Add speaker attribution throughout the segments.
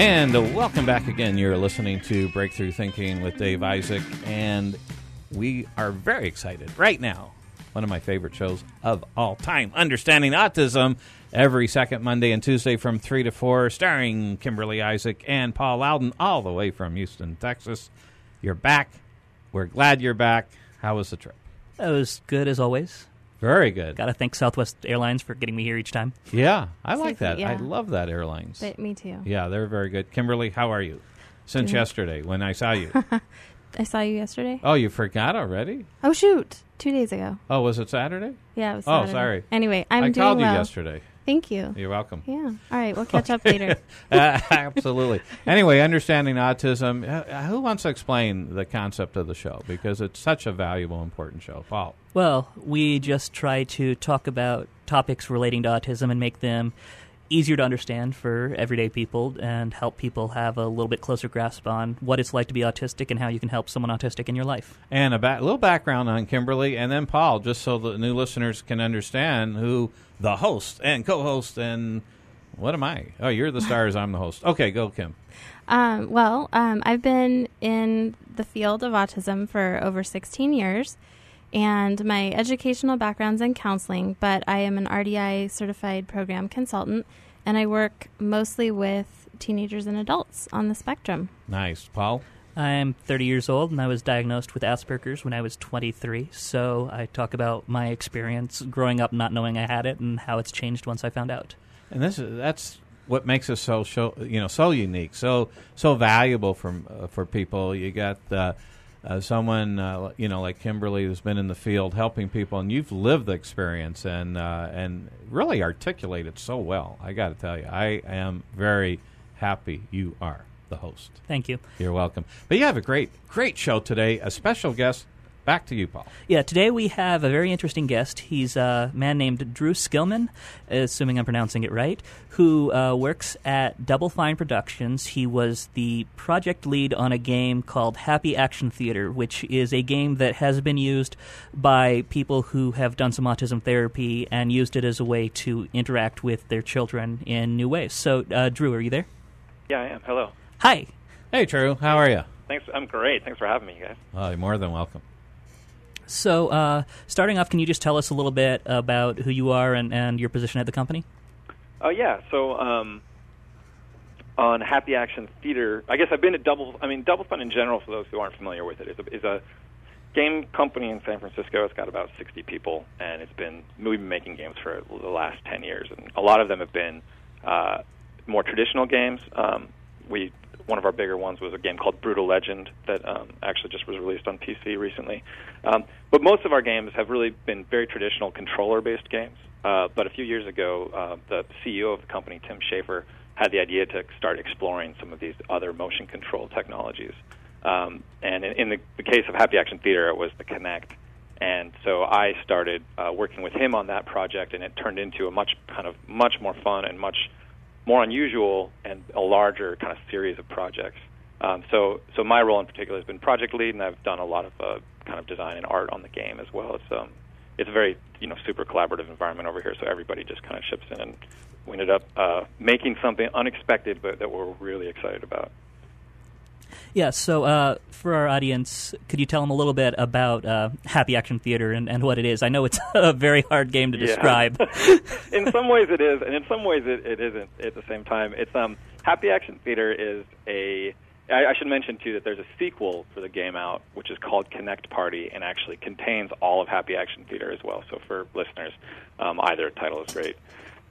Speaker 1: And welcome back again. You're listening to Breakthrough Thinking with Dave Isaac, and we are very excited right now. One of my favorite shows of all time, Understanding Autism, every second Monday and Tuesday from 3 to 4, starring Kimberly Isaac and Paul Loudon, all the way from Houston, Texas. You're back. We're glad you're back. How was the trip?
Speaker 2: It was good as always.
Speaker 1: Very good.
Speaker 2: Got to thank Southwest Airlines for getting me here each time.
Speaker 1: Yeah, I like that.
Speaker 3: Yeah.
Speaker 1: I love that airlines.
Speaker 3: But me too.
Speaker 1: Yeah, they're very good. Kimberly, how are you? Since yesterday when I saw you.
Speaker 3: I saw you yesterday.
Speaker 1: Oh, you forgot already?
Speaker 3: Oh, shoot. 2 days ago.
Speaker 1: Oh, was it Saturday?
Speaker 3: Yeah, it was
Speaker 1: Oh,
Speaker 3: Saturday.
Speaker 1: sorry.
Speaker 3: Anyway, I'm
Speaker 1: I
Speaker 3: doing
Speaker 1: called you
Speaker 3: well.
Speaker 1: yesterday.
Speaker 3: Thank you.
Speaker 1: You're welcome.
Speaker 3: Yeah. All right. We'll catch up later.
Speaker 1: Absolutely. Anyway, Understanding Autism. Who wants to explain the concept of the show? Because it's such a valuable, important show. Paul.
Speaker 2: Well, we just try to talk about topics relating to autism and make them easier to understand for everyday people and help people have a little bit closer grasp on what it's like to be autistic and how you can help someone autistic in your life.
Speaker 1: And a little background on Kimberly, and then Paul, just so the new listeners can understand who the host and co-host and what am I? Oh, you're the stars, I'm the host. Okay, go, Kim.
Speaker 3: I've been in the field of autism for over 16 years, and my educational background's in counseling, but I am an RDI certified program consultant, and I work mostly with teenagers and adults on the spectrum.
Speaker 1: Nice. Paul?
Speaker 2: I'm 30 years old, and I was diagnosed with Asperger's when I was 23, so I talk about my experience growing up not knowing I had it and how it's changed once I found out.
Speaker 1: And that's what makes us so unique, so valuable for people. You got someone like Kimberly who's been in the field helping people, and you've lived the experience and really articulate it so well. I got to tell you, I am very happy you are the host.
Speaker 2: Thank you.
Speaker 1: You're welcome. But you have a great show today. A special guest. Back to you, Paul.
Speaker 2: Yeah, today we have a very interesting guest. He's a man named Drew Skillman, assuming I'm pronouncing it right, who works at Double Fine Productions. He was the project lead on a game called Happy Action Theater, which is a game that has been used by people who have done some autism therapy and used it as a way to interact with their children in new ways. So, Drew, are you there?
Speaker 4: Yeah, I am. Hello.
Speaker 2: Hi.
Speaker 1: Hey, Drew. How are you?
Speaker 4: Thanks. I'm great. Thanks for having me, guys.
Speaker 1: You're more than welcome.
Speaker 2: So, starting off, can you just tell us a little bit about who you are and your position at the company?
Speaker 4: Yeah. So, on Happy Action Theater, I guess I've been at Double Fun in general, for those who aren't familiar with it, is a game company in San Francisco. It's got about 60 people, and we've been making games for the last 10 years, and a lot of them have been more traditional games. One of our bigger ones was a game called Brutal Legend that actually just was released on PC recently. But most of our games have really been very traditional controller-based games. But a few years ago, the CEO of the company, Tim Schafer, had the idea to start exploring some of these other motion control technologies. And in the case of Happy Action Theater, it was the Kinect. And so I started working with him on that project, and it turned into a much more fun and much more unusual and a larger kind of series of projects. So my role in particular has been project lead, and I've done a lot of kind of design and art on the game as well. It's a very super collaborative environment over here, so everybody just kind of chips in, and we ended up making something unexpected, but that we're really excited about.
Speaker 2: Yeah, so for our audience, could you tell them a little bit about Happy Action Theater and what it is? I know it's a very hard game to describe.
Speaker 4: In some ways it is, and in some ways it isn't at the same time. It's Happy Action Theater is I should mention, too, that there's a sequel for the game out, which is called Connect Party, and actually contains all of Happy Action Theater as well. So for listeners, either title is great.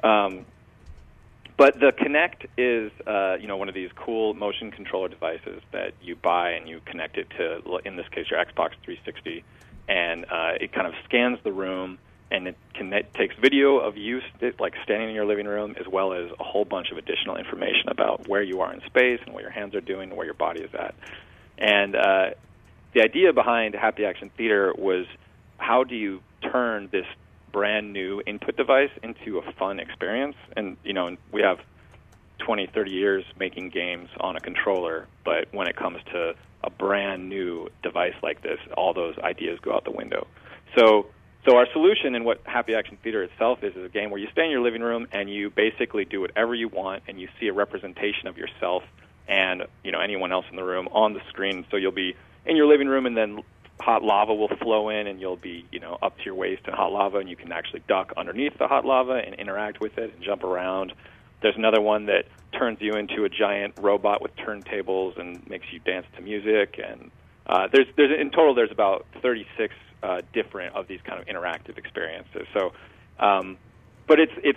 Speaker 4: But the Kinect is, one of these cool motion controller devices that you buy and you connect it to, in this case, your Xbox 360, and it kind of scans the room, and it takes video of you like standing in your living room, as well as a whole bunch of additional information about where you are in space and what your hands are doing and where your body is at. And the idea behind Happy Action Theater was, how do you turn this brand new input device into a fun experience? And we have 20, 30 years making games on a controller, but when it comes to a brand new device like this, all those ideas go out the window. So our solution, and what Happy Action Theater itself is a game where you stay in your living room and you basically do whatever you want, and you see a representation of yourself and anyone else in the room on the screen. So you'll be in your living room, and then hot lava will flow in, and you'll be up to your waist in hot lava, and you can actually duck underneath the hot lava and interact with it and jump around. There's another one that turns you into a giant robot with turntables and makes you dance to music. And there's in total there's about 36 different of these kind of interactive experiences. So, but it's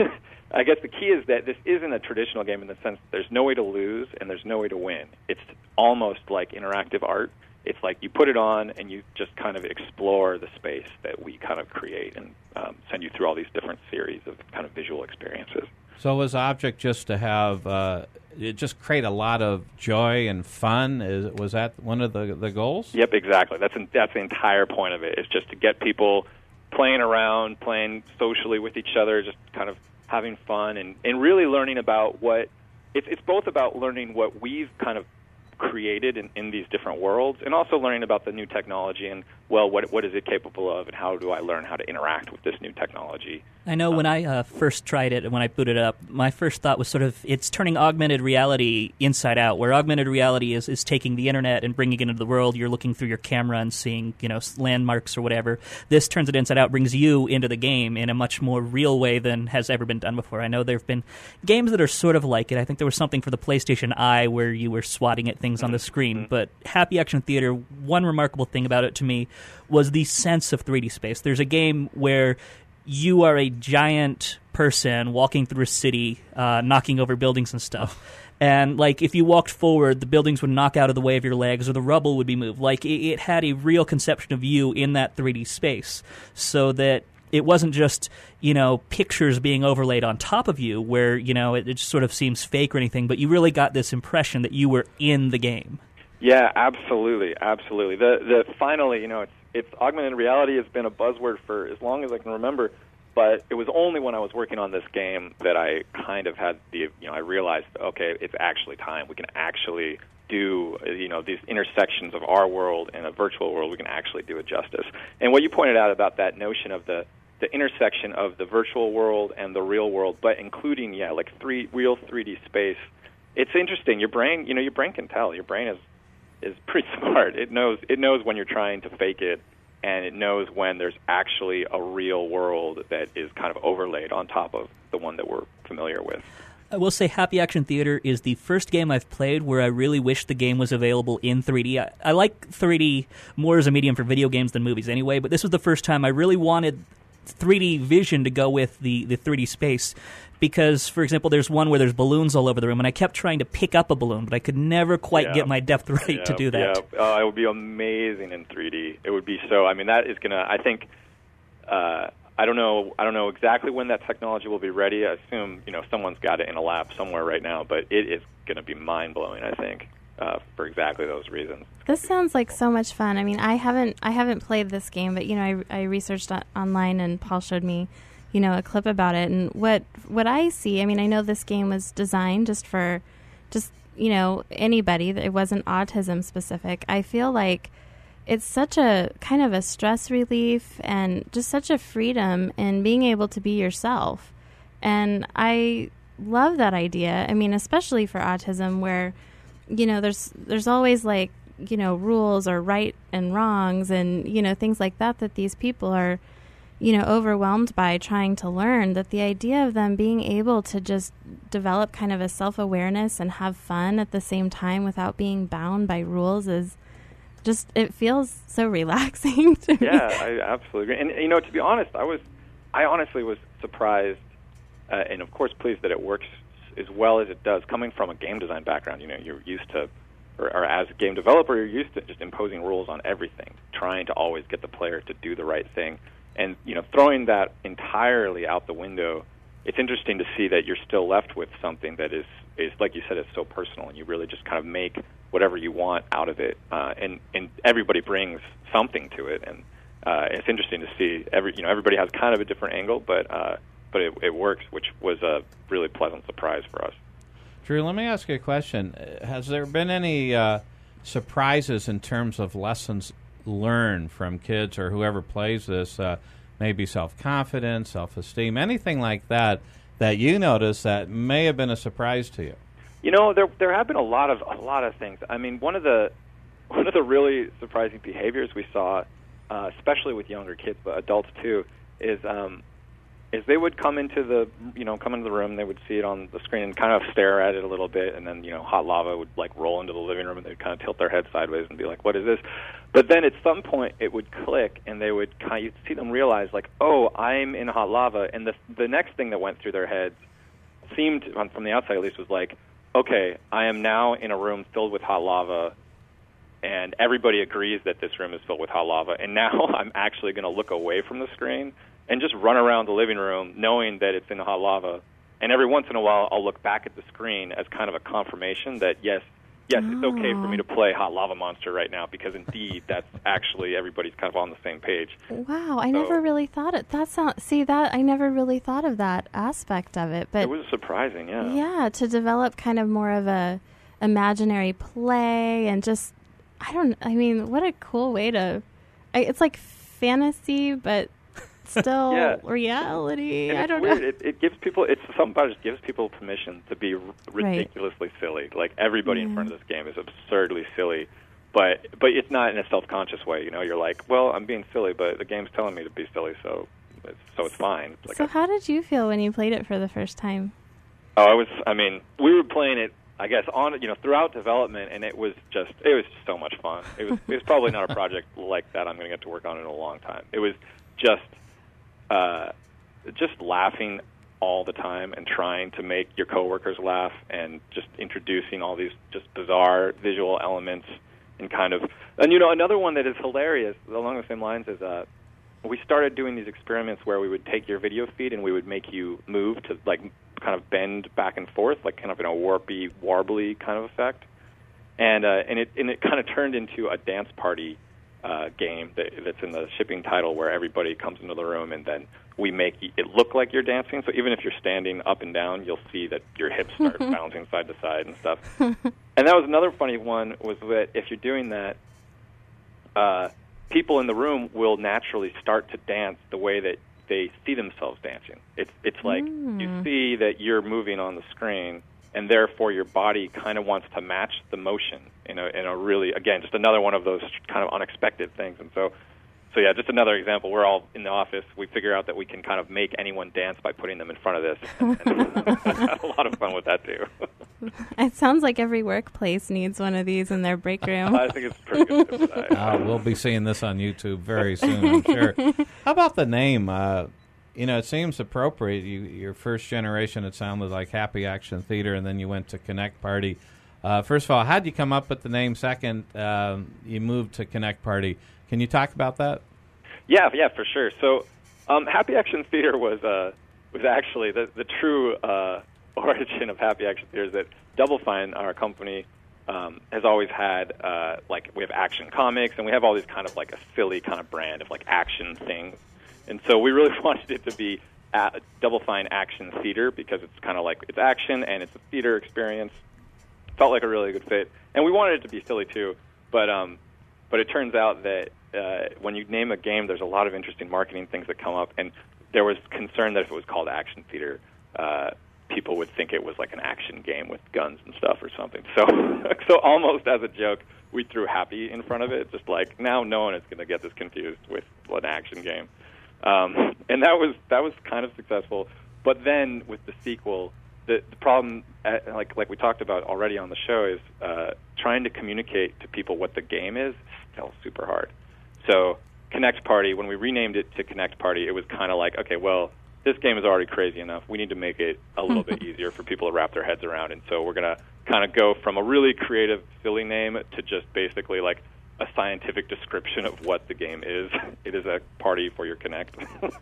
Speaker 4: I guess the key is that this isn't a traditional game in the sense that there's no way to lose and there's no way to win. It's almost like interactive art. It's like you put it on and you just kind of explore the space that we kind of create and send you through all these different series of kind of visual experiences.
Speaker 1: So was Object just to have it just create a lot of joy and fun? Was that one of the goals?
Speaker 4: Yep, exactly. That's the entire point of it. Is just to get people playing around, playing socially with each other, just kind of having fun and really learning about what it's both about learning what we've kind of created in these different worlds, and also learning about the new technology and, well, what is it capable of, and how do I learn how to interact with this new technology.
Speaker 2: I know when I first tried it, when I booted it up, my first thought was sort of, it's turning augmented reality inside out, where augmented reality is taking the internet and bringing it into the world. You're looking through your camera and seeing, landmarks or whatever. This turns it inside out, brings you into the game in a much more real way than has ever been done before. I know there have been games that are sort of like it. I think there was something for the PlayStation Eye where you were swatting at things on the screen. But Happy Action Theater, one remarkable thing about it to me was the sense of 3D space. There's a game where you are a giant person walking through a city, knocking over buildings and stuff. And, if you walked forward, the buildings would knock out of the way of your legs or the rubble would be moved. It had a real conception of you in that 3D space, so that it wasn't just, pictures being overlaid on top of you where, it just sort of seems fake or anything, but you really got this impression that you were in the game.
Speaker 4: Yeah, absolutely. The finally, it's augmented reality has been a buzzword for as long as I can remember, but it was only when I was working on this game that I kind of had I realized, okay, it's actually time. We can actually do, these intersections of our world and a virtual world, we can actually do it justice. And what you pointed out about that notion of the intersection of the virtual world and the real world, but including, real 3D space, it's interesting. Your brain can tell. Your brain is pretty smart. It knows when you're trying to fake it, and it knows when there's actually a real world that is kind of overlaid on top of the one that we're familiar with.
Speaker 2: I will say Happy Action Theater is the first game I've played where I really wish the game was available in 3D. I like 3D more as a medium for video games than movies anyway, but this was the first time I really wanted 3D vision to go with the 3D space. Because, for example, there's one where there's balloons all over the room, and I kept trying to pick up a balloon, but I could never quite get my depth right to do that.
Speaker 4: Yeah, it would be amazing in 3D. It would be so. I mean, that is gonna. I think. I don't know exactly when that technology will be ready. I assume someone's got it in a lab somewhere right now, but it is going to be mind blowing. I think for exactly those reasons.
Speaker 3: This sounds like so much fun. I mean, I haven't played this game, but I researched online, and Paul showed me a clip about it, and what I see, I mean, I know this game was designed just for anybody. It wasn't autism specific. I feel like it's such a kind of a stress relief and just such a freedom in being able to be yourself. And I love that idea. I mean, especially for autism where, there's always rules or right and wrongs and, things like that these people are, overwhelmed by trying to learn, that the idea of them being able to just develop kind of a self-awareness and have fun at the same time without being bound by rules is just, it feels so relaxing to me.
Speaker 4: Yeah, I absolutely agree. And, to be honest, I honestly was surprised and, of course, pleased that it works as well as it does. Coming from a game design background, you're used to, or as a game developer, you're used to just imposing rules on everything, trying to always get the player to do the right thing. And, throwing that entirely out the window, it's interesting to see that you're still left with something that is like you said, is so personal, and you really just kind of make whatever you want out of it. And everybody brings something to it, and it's interesting to see. Everybody has kind of a different angle, but it works, which was a really pleasant surprise for us.
Speaker 1: Drew, let me ask you a question. Has there been any surprises in terms of lessons learned from kids or whoever plays this, maybe self-confidence, self-esteem, anything like that you notice that may have been a surprise to you?
Speaker 4: There have been a lot of things. I mean, one of the really surprising behaviors we saw, especially with younger kids, but adults too, is they would come into the room, they would see it on the screen and kind of stare at it a little bit, and then Hot Lava would like roll into the living room and they'd kind of tilt their head sideways and be like, "What is this?" But then at some point it would click, and they would you'd see them realize like, "Oh, I'm in Hot Lava," and the next thing that went through their heads seemed, from the outside at least, was like, "Okay, I am now in a room filled with hot lava, and everybody agrees that this room is filled with hot lava, and now I'm actually going to look away from the screen and just run around the living room knowing that it's in hot lava, and every once in a while I'll look back at the screen as kind of a confirmation that, yes, it's okay for me to play Hot Lava Monster right now, because indeed that's actually everybody's kind of on the same page."
Speaker 3: Wow, I never really thought it. I never really thought of that aspect of it, but
Speaker 4: it was surprising, yeah.
Speaker 3: Yeah, to develop kind of more of a imaginary play and just what a cool way to. It's like fantasy, but still reality.
Speaker 4: And
Speaker 3: I don't
Speaker 4: weird.
Speaker 3: know.
Speaker 4: It gives people. It's something about it just gives people permission to be ridiculously silly. Like everybody in front of this game is absurdly silly, but it's not in a self-conscious way. You're like, well, I'm being silly, but the game's telling me to be silly, so it's fine. Like
Speaker 3: so how did you feel when you played it for the first time?
Speaker 4: Oh, we were playing it, I guess, throughout development, and it was just so much fun. It was probably not a project like that I'm going to get to work on in a long time. It was just laughing all the time and trying to make your coworkers laugh, and just introducing all these just bizarre visual elements, and another one that is hilarious along the same lines is we started doing these experiments where we would take your video feed and we would make you move to like kind of bend back and forth, like kind of in a warpy, warbly kind of effect, and it kind of turned into a dance party game that's in the shipping title, where everybody comes into the room and then we make it look like you're dancing. So even if you're standing up and down, you'll see that your hips start bouncing side to side and stuff. And that was another funny one, was that if you're doing that, people in the room will naturally start to dance the way that they see themselves dancing. It's like you see that you're moving on the screen, and therefore your body kind of wants to match the motion in a really, again, just another one of those kind of unexpected things. And so yeah, just another example. We're all in the office. We figure out that we can kind of make anyone dance by putting them in front of this. And have a lot of fun with that, too.
Speaker 3: It sounds like every workplace needs one of these in their break room.
Speaker 4: I think it's pretty good.
Speaker 1: We'll be seeing this on YouTube very soon, I'm sure. How about the name? It seems appropriate. Your first generation, it sounded like Happy Action Theater, and then you went to Connect Party. First of all, how did you come up with the name? Second, you moved to Connect Party. Can you talk about that?
Speaker 4: Yeah, for sure. So, Happy Action Theater was actually the true origin of Happy Action Theater. Is that Double Fine, our company, has always had we have Action Comics, and we have all these kind of like a silly kind of brand of like action things, and so we really wanted it to be Double Fine Action Theater, because it's kind of like it's action and it's a theater experience. Felt like a really good fit, and we wanted it to be silly too, but it turns out that when you name a game, there's a lot of interesting marketing things that come up, and there was concern that if it was called Action Theater, people would think it was like an action game with guns and stuff or something. So almost as a joke, we threw Happy in front of it, just like, now no one is going to get this confused with an action game. And that was kind of successful. But then with the sequel, the problem, like we talked about already on the show, is trying to communicate to people what the game is still super hard. So Connect Party, when we renamed it to Connect Party, it was kind of like, okay, well, this game is already crazy enough. We need to make it a little bit easier for people to wrap their heads around. And so we're going to kind of go from a really creative, silly name to just basically like a scientific description of what the game is. It is a party for your Connect.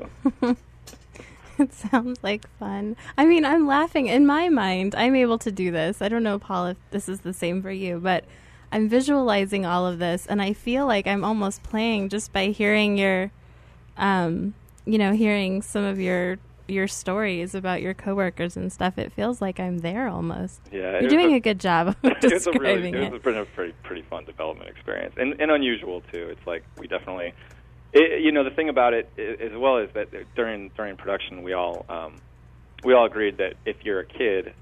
Speaker 3: It sounds like fun. I mean, I'm laughing. In my mind, I'm able to do this. I don't know, Paul, if this is the same for you, but I'm visualizing all of this, and I feel like I'm almost playing just by hearing your, hearing some of your stories about your coworkers and stuff. It feels like I'm there almost.
Speaker 4: Yeah,
Speaker 3: you're doing a good job of describing it.
Speaker 4: It's been a pretty fun development experience, and unusual too. It's like we definitely. The thing about it as well is that during production we all agreed that if you're a kid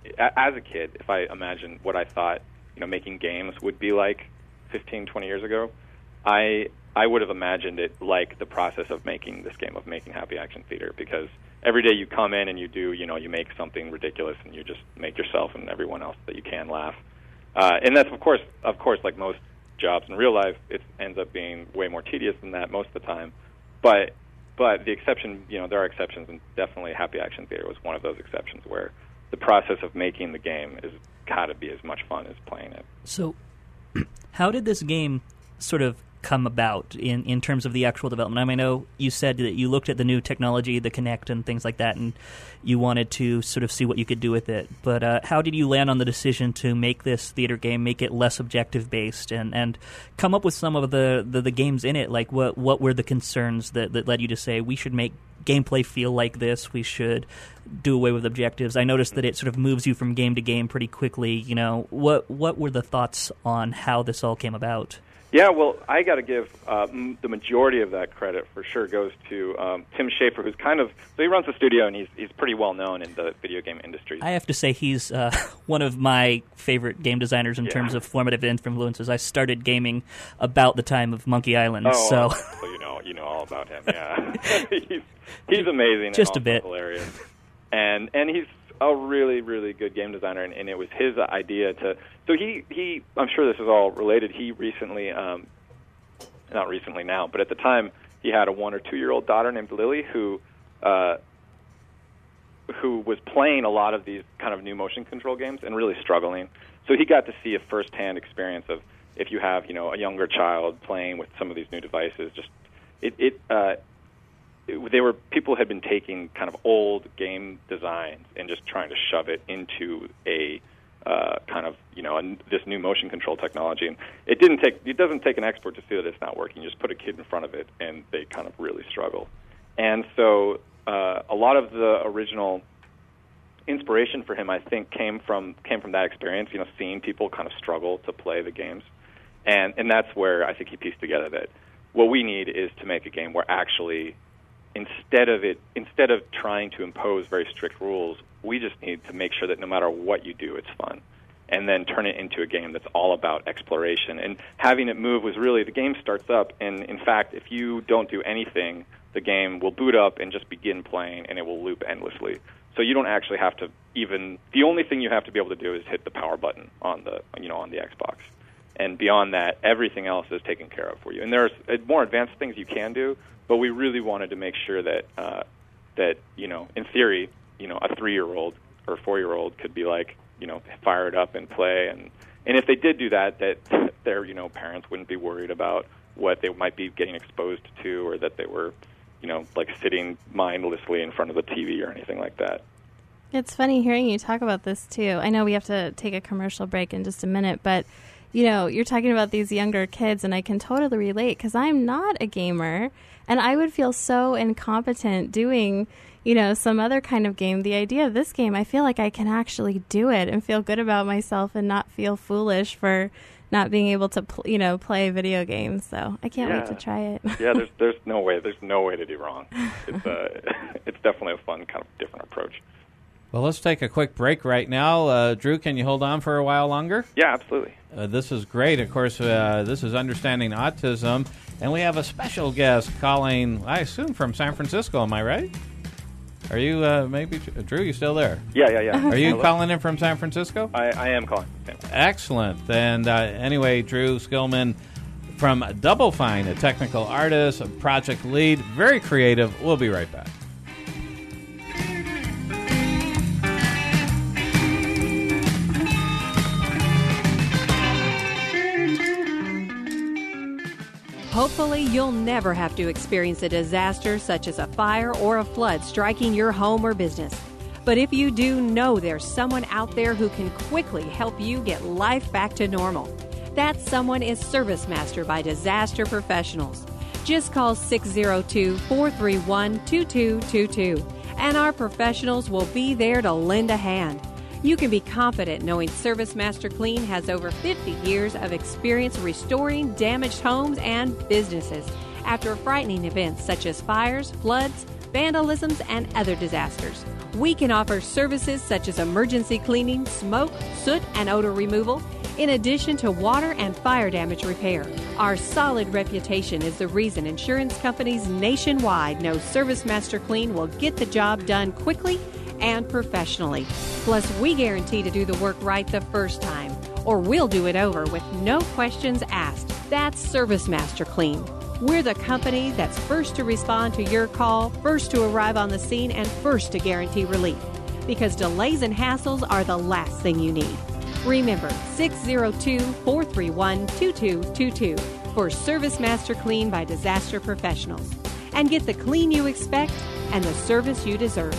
Speaker 4: as a kid, if I imagined what I thought, making games would be like 15, 20 years ago, I would have imagined it like the process of making this game, of making Happy Action Theater, because every day you come in and you do, you make something ridiculous and you just make yourself and everyone else that you can laugh. And that's, of course, like most jobs in real life, it ends up being way more tedious than that most of the time. But the exception, there are exceptions, and definitely Happy Action Theater was one of those exceptions where the process of making the game is got to be as much fun as playing it.
Speaker 2: So how did this game sort of come about in terms of the actual development? I mean, I know you said that you looked at the new technology, the Kinect and things like that, and you wanted to sort of see what you could do with it. But how did you land on the decision to make this theater game, make it less objective-based, and come up with some of the games in it? Like, what were the concerns that led you to say, we should make gameplay feel like this, we should do away with objectives? I noticed that it sort of moves you from game to game pretty quickly. What were the thoughts on how this all came about?
Speaker 4: Yeah, well, I got to give the majority of that credit for sure goes to Tim Schafer, who's so he runs the studio and he's pretty well known in the video game industry.
Speaker 2: I have to say he's one of my favorite game designers in terms of formative influences. I started gaming about the time of Monkey Island, so
Speaker 4: you know all about him. Yeah, he's amazing.
Speaker 2: Just
Speaker 4: and
Speaker 2: a bit
Speaker 4: hilarious, and he's a really, really good game designer, and it was his idea to. So he I'm sure this is all related. He recently, not recently now, but at the time, he had a 1 or 2 year old daughter named Lily who was playing a lot of these kind of new motion control games and really struggling. So he got to see a firsthand experience of if you have a younger child playing with some of these new devices. Just people had been taking kind of old game designs and just trying to shove it into a kind of this new motion control technology, and it doesn't take an expert to see that it's not working. You just put a kid in front of it, and they kind of really struggle. And so a lot of the original inspiration for him, I think, came from that experience. Seeing people kind of struggle to play the games, and that's where I think he pieced together that what we need is to make a game where actually instead of trying to impose very strict rules, we just need to make sure that no matter what you do, it's fun, and then turn it into a game that's all about exploration. And having it move was really, the game starts up, and in fact, if you don't do anything, the game will boot up and just begin playing, and it will loop endlessly. So you don't actually have to the only thing you have to be able to do is hit the power button on the Xbox. And beyond that, everything else is taken care of for you. And there's more advanced things you can do, but we really wanted to make sure that in theory, a 3-year-old or 4-year-old could be like, fire it up and play. And if they did do that their parents wouldn't be worried about what they might be getting exposed to, or that they were like sitting mindlessly in front of the TV or anything like that.
Speaker 3: It's funny hearing you talk about this too. I know we have to take a commercial break in just a minute, but you're talking about these younger kids, and I can totally relate because I'm not a gamer, and I would feel so incompetent doing, some other kind of game. The idea of this game, I feel like I can actually do it and feel good about myself and not feel foolish for not being able to, play video games. So I can't wait to try it.
Speaker 4: Yeah, there's no way to do wrong. It's definitely a fun kind of different approach.
Speaker 1: Well, let's take a quick break right now. Drew, can you hold on for a while longer?
Speaker 4: Yeah, absolutely.
Speaker 1: This is great. Of course, this is Understanding Autism, and we have a special guest calling, I assume, from San Francisco. Am I right? Are you, Drew, you still there?
Speaker 4: Yeah.
Speaker 1: Are you calling in from San Francisco?
Speaker 4: I am calling.
Speaker 1: Excellent. And anyway, Drew Skillman from Double Fine, a technical artist, a project lead, very creative. We'll be right back.
Speaker 5: Hopefully, you'll never have to experience a disaster such as a fire or a flood striking your home or business. But if you do, know there's someone out there who can quickly help you get life back to normal. That someone is ServiceMaster by Disaster Professionals. Just call 602-431-2222, and our professionals will be there to lend a hand. You can be confident knowing ServiceMaster Clean has over 50 years of experience restoring damaged homes and businesses after frightening events such as fires, floods, vandalisms, and other disasters. We can offer services such as emergency cleaning, smoke, soot, and odor removal, in addition to water and fire damage repair. Our solid reputation is the reason insurance companies nationwide know ServiceMaster Clean will get the job done quickly and professionally. Plus, we guarantee to do the work right the first time, or we'll do it over with no questions asked. That's ServiceMaster Clean. We're the company that's first to respond to your call, first to arrive on the scene, and first to guarantee relief. Because delays and hassles are the last thing you need. Remember, 602-431-2222 for ServiceMaster Clean by Disaster Professionals. And get the clean you expect and the service you deserve.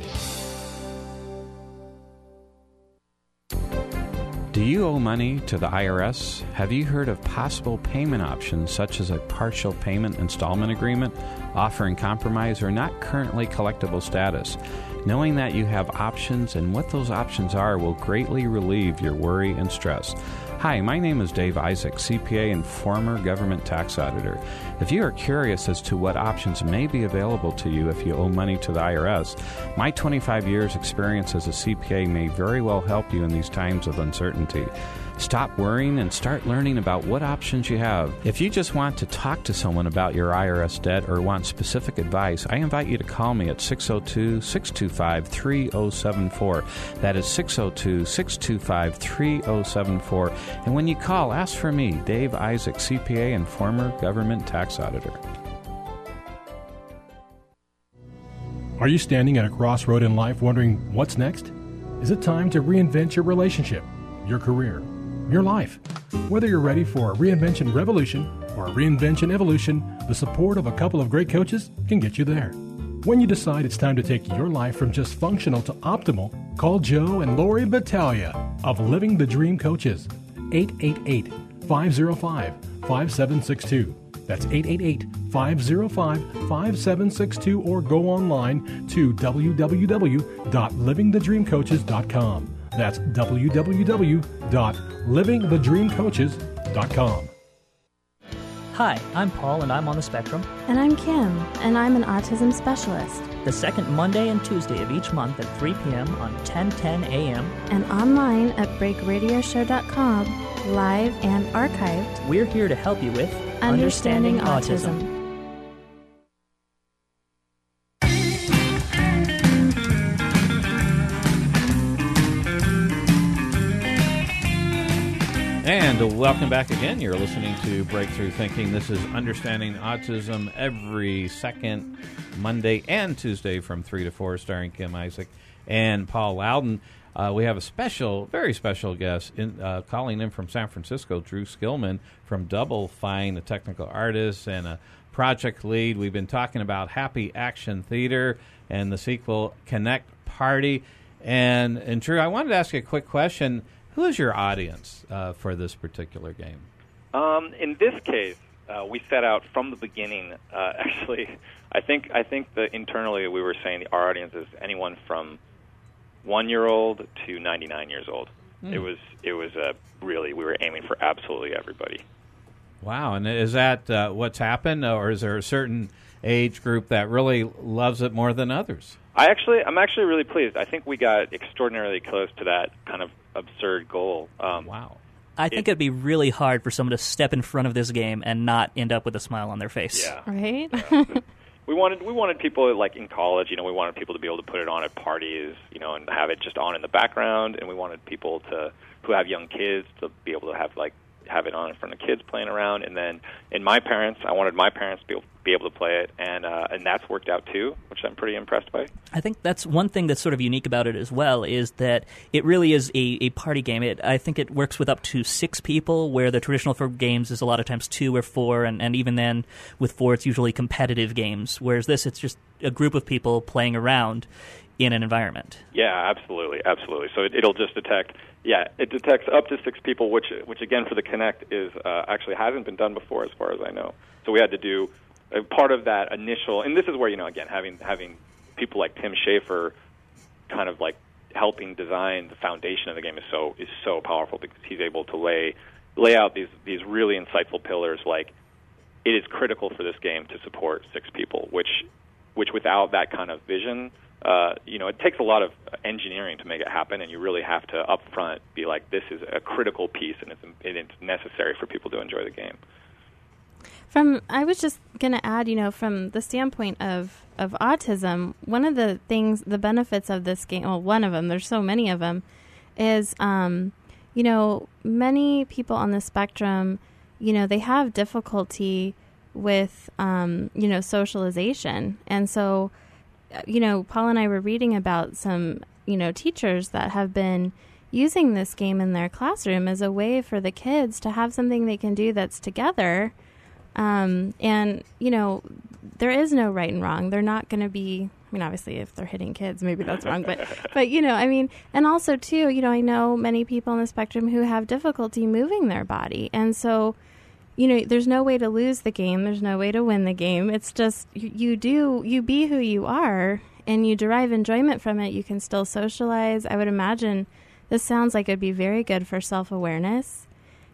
Speaker 1: Do you owe money to the IRS? Have you heard of possible payment options such as a partial payment installment agreement, offering compromise or not currently collectible status? Knowing that you have options and what those options are will greatly relieve your worry and stress. Hi, my name is Dave Isaac, CPA and former government tax auditor. If you are curious as to what options may be available to you if you owe money to the IRS, my 25 years experience as a CPA may very well help you in these times of uncertainty. Stop worrying and start learning about what options you have. If you just want to talk to someone about your IRS debt or want specific advice, I invite you to call me at 602-625-3074. That is 602-625-3074. And when you call, ask for me, Dave Isaac, CPA and former government tax auditor.
Speaker 6: Are you standing at a crossroad in life wondering what's next? Is it time to reinvent your relationship, your career, your life? Whether you're ready for a reinvention revolution or a reinvention evolution, the support of a couple of great coaches can get you there. When you decide it's time to take your life from just functional to optimal, call Joe and Lori Battaglia of Living the Dream Coaches, 888-505-5762. That's 888-505-5762, or go online to www.livingthedreamcoaches.com. That's www.livingthedreamcoaches.com.
Speaker 2: Hi, I'm Paul, and I'm on the spectrum.
Speaker 3: And I'm Kim, and I'm an autism specialist.
Speaker 2: The second Monday and Tuesday of each month at 3 p.m. on 1010 a.m.
Speaker 3: And online at breakradioshow.com, live and archived.
Speaker 2: We're here to help you with
Speaker 3: Understanding Autism.
Speaker 1: And welcome back again. You're listening to Breakthrough Thinking. This is Understanding Autism every second Monday and Tuesday from 3 to 4, starring Kim Isaac and Paul Loudon. We have a special, very special guest calling in from San Francisco, Drew Skillman from Double Fine, a technical artist and a project lead. We've been talking about Happy Action Theater and the sequel Connect Party. And Drew, I wanted to ask you a quick question. Who is your audience for this particular game?
Speaker 4: In this case, we set out from the beginning. Actually, I think that internally we were saying our audience is anyone from 1-year-old to 99 years old. It was really, we were aiming for absolutely everybody.
Speaker 1: Wow! And is that what's happened, or is there a certain age group that really loves it more than others?
Speaker 4: I'm actually really pleased. I think we got extraordinarily close to that kind of absurd goal.
Speaker 1: Wow.
Speaker 2: I think it'd be really hard for someone to step in front of this game and not end up with a smile on their face.
Speaker 4: Yeah.
Speaker 3: Right?
Speaker 4: We wanted people, like in college, we wanted people to be able to put it on at parties, and have it just on in the background, and we wanted people who have young kids to be able to have it on in front of kids playing around. And then I wanted my parents to be able to play it, and that's worked out too, which I'm pretty impressed by.
Speaker 2: I think that's one thing that's sort of unique about it as well, is that it really is a party game. I think it works with up to 6 people, where the traditional for games is a lot of times 2 or 4, and even then with 4 it's usually competitive games, whereas this, it's just a group of people playing around in an environment.
Speaker 4: Yeah, absolutely. So it'll just detect. Yeah, it detects up to 6 people, which again for the Kinect is actually hasn't been done before, as far as I know. So we had to do part of that initial, and this is where again having people like Tim Schafer, kind of like helping design the foundation of the game is so powerful, because he's able to lay out these really insightful pillars. Like, it is critical for this game to support 6 people, which which without that kind of vision, it takes a lot of engineering to make it happen, and you really have to up front be like, this is a critical piece, and it's necessary for people to enjoy the game.
Speaker 3: I was just going to add, from the standpoint of autism, one of the things, the benefits of this game, well, one of them, there's so many of them, is, many people on the spectrum, they have difficulty with, socialization. And so, Paul and I were reading about some, teachers that have been using this game in their classroom as a way for the kids to have something they can do that's together. And, there is no right and wrong. They're not going to be, obviously if they're hitting kids, maybe that's wrong, but, and also too, I know many people on the spectrum who have difficulty moving their body. And so, there's no way to lose the game. There's no way to win the game. It's just, you be who you are and you derive enjoyment from it. You can still socialize. I would imagine this sounds like it'd be very good for self-awareness.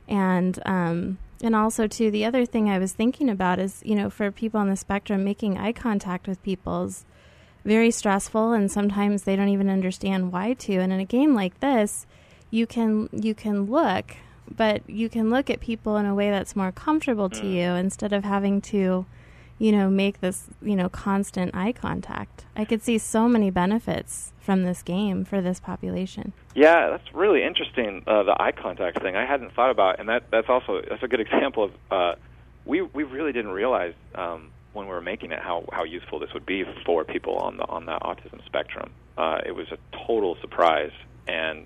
Speaker 3: And also, too, the other thing I was thinking about is, for people on the spectrum, making eye contact with people is very stressful, and sometimes they don't even understand why to. And in a game like this, you can look, but you can look at people in a way that's more comfortable to you instead of having to, make this, constant eye contact. I could see so many benefits from this game for this population.
Speaker 4: Yeah, that's really interesting, the eye contact thing. I hadn't thought about, and that's a good example of, we really didn't realize when we were making it how useful this would be for people on the autism spectrum. It was a total surprise and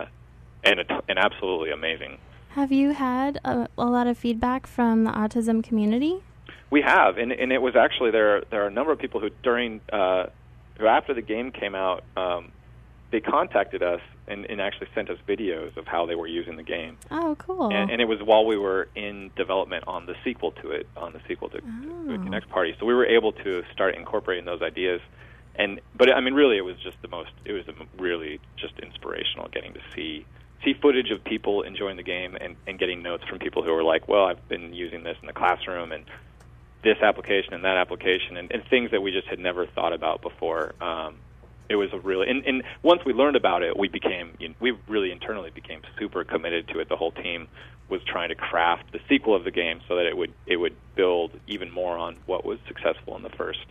Speaker 4: absolutely amazing.
Speaker 3: Have you had a lot of feedback from the autism community?
Speaker 4: We have, and it was actually there are a number of people who who after the game came out, they contacted us and actually sent us videos of how they were using the game.
Speaker 3: Oh, cool!
Speaker 4: And it was while we were in development on the sequel to it, to Connect Party. So we were able to start incorporating those ideas. But really, it was really just inspirational getting to see footage of people enjoying the game and getting notes from people who were like, well, I've been using this in the classroom and this application and that application and things that we just had never thought about before. It was a really, and once we learned about it, we really internally became super committed to it. The whole team was trying to craft the sequel of the game so that it would build even more on what was successful in the first.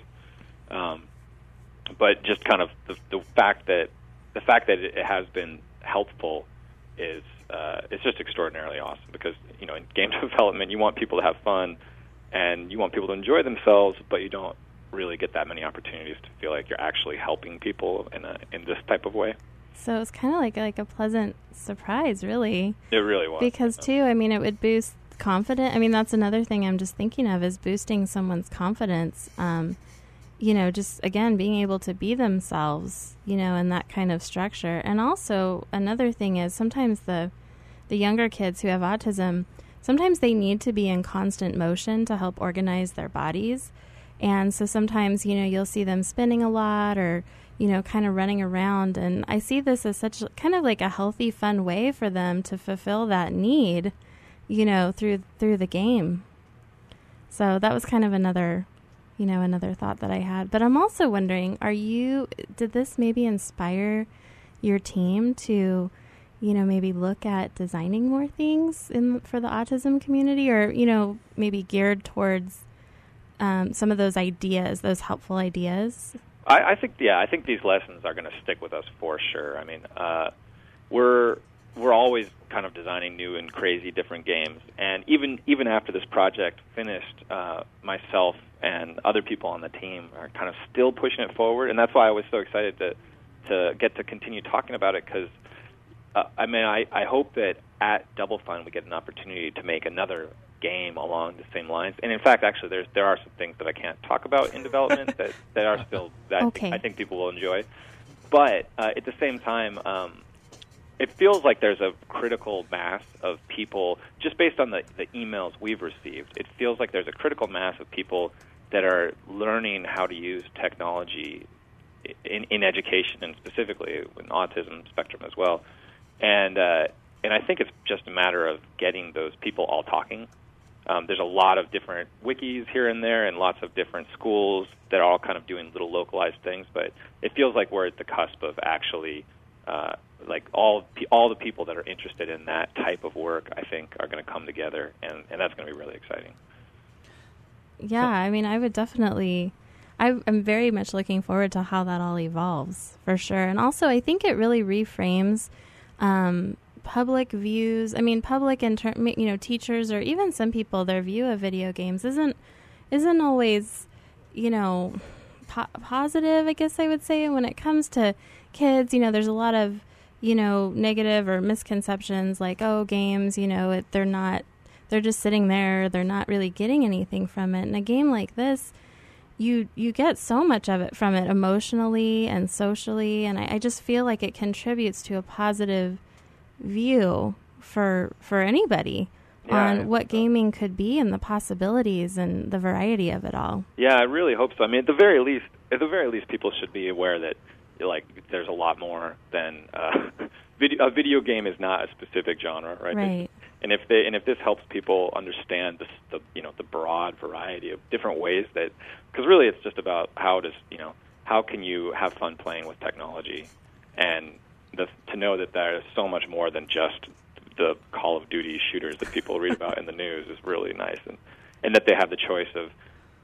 Speaker 4: But just kind of the fact that it has been helpful is it's just extraordinarily awesome, because in game development you want people to have fun and you want people to enjoy themselves, but you don't really get that many opportunities to feel like you're actually helping people in this type of way.
Speaker 3: So it's kind of like a pleasant surprise, really.
Speaker 4: It really was.
Speaker 3: Because too, it would boost confidence. That's another thing I'm just thinking of, is boosting someone's confidence. Just again being able to be themselves, in that kind of structure. And also another thing is sometimes the younger kids who have autism, sometimes they need to be in constant motion to help organize their bodies. And so sometimes, you'll see them spinning a lot or, kind of running around. And I see this as such kind of like a healthy, fun way for them to fulfill that need, through the game. So that was kind of another thought that I had. But I'm also wondering, did this maybe inspire your team to, maybe look at designing more things for the autism community, or, maybe geared towards some of those ideas, those helpful ideas?
Speaker 4: I think these lessons are going to stick with us for sure. We're always kind of designing new and crazy different games, and even after this project finished, myself and other people on the team are kind of still pushing it forward, and that's why I was so excited to get to continue talking about it, because I hope that at Double Fine we get an opportunity to make another game along the same lines. And in fact, actually, there are some things that I can't talk about in development that are still I think people will enjoy. But at the same time, it feels like there's a critical mass of people, just based on the emails we've received, it feels like there's a critical mass of people that are learning how to use technology in education, and specifically in autism spectrum as well. And I think it's just a matter of getting those people all talking There's a lot of different wikis here and there, and lots of different schools that are all kind of doing little localized things. But it feels like we're at the cusp of actually, like all the people that are interested in that type of work, I think, are going to come together, and that's going to be really exciting.
Speaker 3: Yeah, I mean, I would definitely. I'm very much looking forward to how that all evolves, for sure. And also, I think it really reframes public views. I mean, public and teachers, or even some people, their view of video games isn't always, positive, I guess I would say. When it comes to kids, there's a lot of, negative or misconceptions, like, oh, games, they're just sitting there, they're not really getting anything from it. And a game like this, you get so much of it from it, emotionally and socially, and I just feel like it contributes to a positive view for anybody on what gaming could be and the possibilities and the variety of it all.
Speaker 4: Yeah, I really hope so. I mean, at the very least, people should be aware that there's a lot more than a video game is not a specific genre, right?
Speaker 3: Right.
Speaker 4: And if this helps people understand the broad variety of different ways that, because really it's just about how can you have fun playing with technology, and to know that there is so much more than just the Call of Duty shooters that people read about in the news is really nice, and that they have the choice of,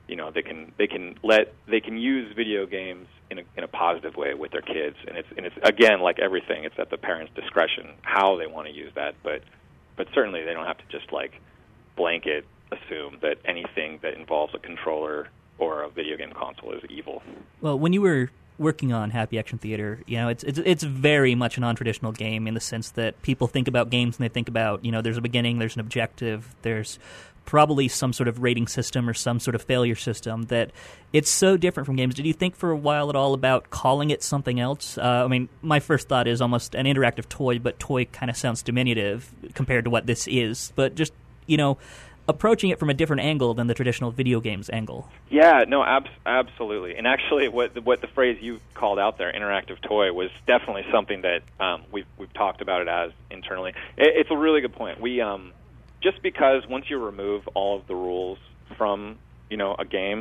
Speaker 4: they can use video games in a positive way with their kids, and it's again, like everything, it's at the parents' discretion how they want to use that, but certainly they don't have to just blanket assume that anything that involves a controller or a video game console is evil.
Speaker 2: Well, when you were working on Happy Action Theater, it's very much a non-traditional game in the sense that people think about games and they think about, there's a beginning, there's an objective, there's probably some sort of rating system or some sort of failure system, that it's so different from games. Did you think for a while at all about calling it something else? I mean, my first thought is almost an interactive toy, but toy kind of sounds diminutive compared to what this is. But just, approaching it from a different angle than the traditional video games angle.
Speaker 4: Yeah, no, absolutely. And actually, what the phrase you called out there, interactive toy, was definitely something that we've talked about it as internally. It's a really good point. We just because once you remove all of the rules from a game,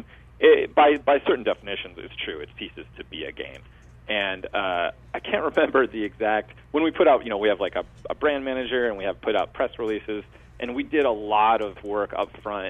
Speaker 4: by certain definitions, it's true. It ceases to be a game. And I can't remember the exact, when we put out, we have like a brand manager and we have put out press releases, and we did a lot of work up front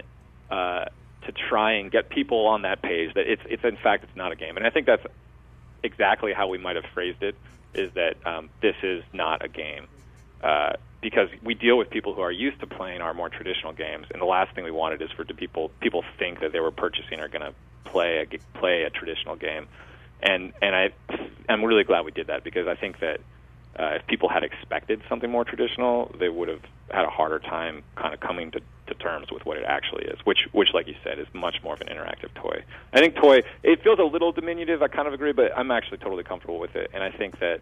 Speaker 4: to try and get people on that page that it's in fact it's not a game. And I think that's exactly how we might have phrased it, is that this is not a game. Because we deal with people who are used to playing our more traditional games, and the last thing we wanted is for people think that they were purchasing or going to play a traditional game. And I'm really glad we did that, because I think that if people had expected something more traditional, they would have had a harder time kind of coming to terms with what it actually is, which, like you said, is much more of an interactive toy. I think toy, it feels a little diminutive, I kind of agree, but I'm actually totally comfortable with it, and I think that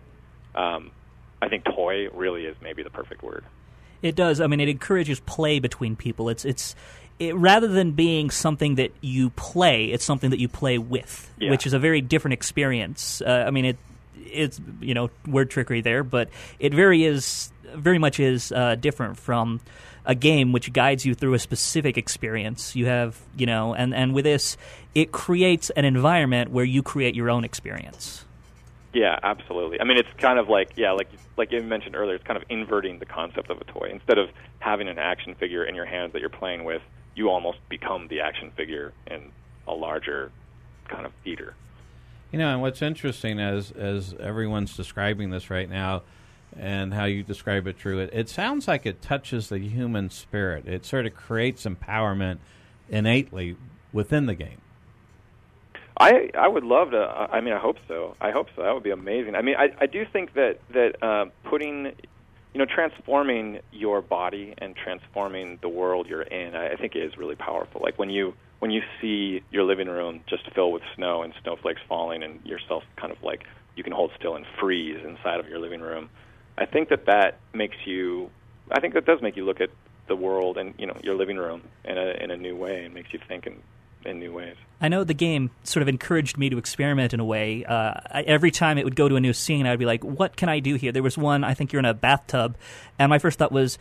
Speaker 4: I think toy really is maybe the perfect word.
Speaker 2: It does. I mean, it encourages play between people. It's rather than being something that you play, it's something that you play with, which is a very different experience. I mean, it's word trickery there, but it very much is different from a game which guides you through a specific experience. You have, and with this, it creates an environment where you create your own experience.
Speaker 4: Yeah, absolutely. I mean, it's kind of like you mentioned earlier, it's kind of inverting the concept of a toy. Instead of having an action figure in your hands that you're playing with, you almost become the action figure in a larger kind of theater.
Speaker 1: And what's interesting as everyone's describing this right now, and how you describe it, Drew, it sounds like it touches the human spirit. It sort of creates empowerment innately within the game.
Speaker 4: I would love to. I mean, I hope so. That would be amazing. I mean, I do think that putting, transforming your body and transforming the world you're in, I think it is really powerful. Like when you see your living room just filled with snow and snowflakes falling, and yourself kind of like you can hold still and freeze inside of your living room. I think that makes you. I think that does make you look at the world and your living room in a new way, and makes you think in new ways.
Speaker 2: I know the game sort of encouraged me to experiment in a way. Every time it would go to a new scene, I'd be like, what can I do here? There was one, I think you're in a bathtub, and my first thought was,